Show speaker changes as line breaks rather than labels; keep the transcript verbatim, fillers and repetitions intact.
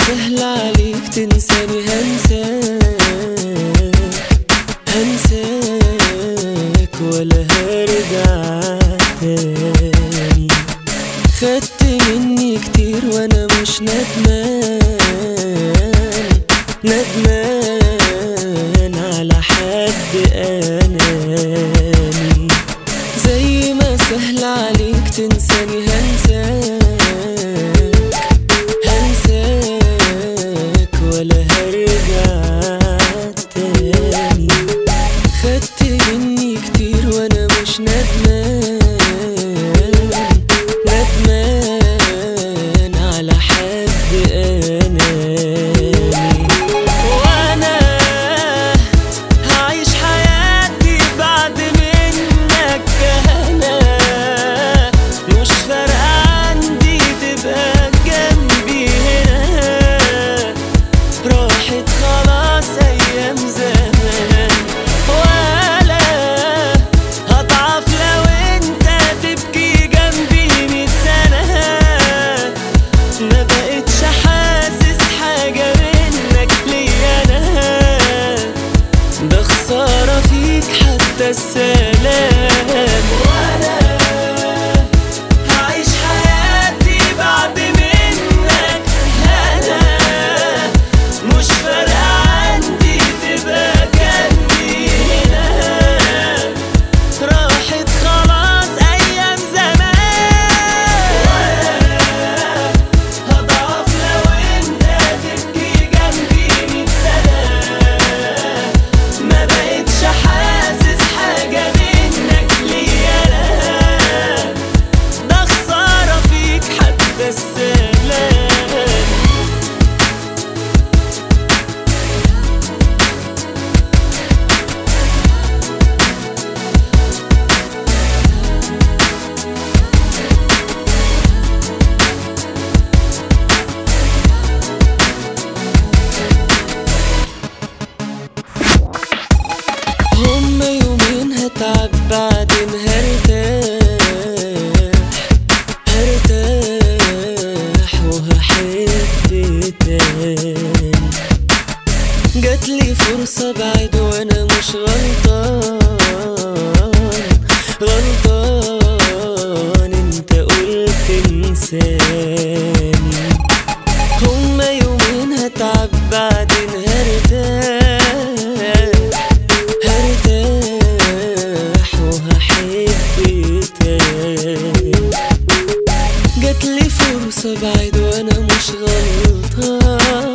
سهل عليك تنساني هنساك هنساك ولا هرجع تاني. خدت مني كتير وانا مش ندمان ندمان على حد اناني. زي ما سهل عليك تنساني هنساك هنساك ولا هرجع تاني. خدت مني كتير وانا مش ندمان ندمان على حد اناني. وانا هعيش حياتي بعد منك انا، مش فارقة عندي تبقى جنبي هنا. راحت خلاص ايام زمان، ولا هضعف لو انت تبكي جنبي مية سنة. ما بقتش حاسس حاجة منك ليا انا، ده خسارة فيك حتى السلام. وانا هعيش حياتي بعد منك انا، مش فارقة عندي تبقى جنبي هنا. راحت خلاص ايام زمان، هضعف لو انت تبكي جنبي مية سنة. ما بقتش حاسس حاجة منك ليا انا، ده خسارة فيك حتى السلام. هما يومين هتعب بعدين هرتاح هرتاح وهحب تاني. جاتلي فرصة بعد وانا مش غلطان غلطان، انت قلت انساني. هما يومين هتعب بعدين هرتاح هرتاح وهحب تاني. جاتلي فرصة بعد وانا مش غلطان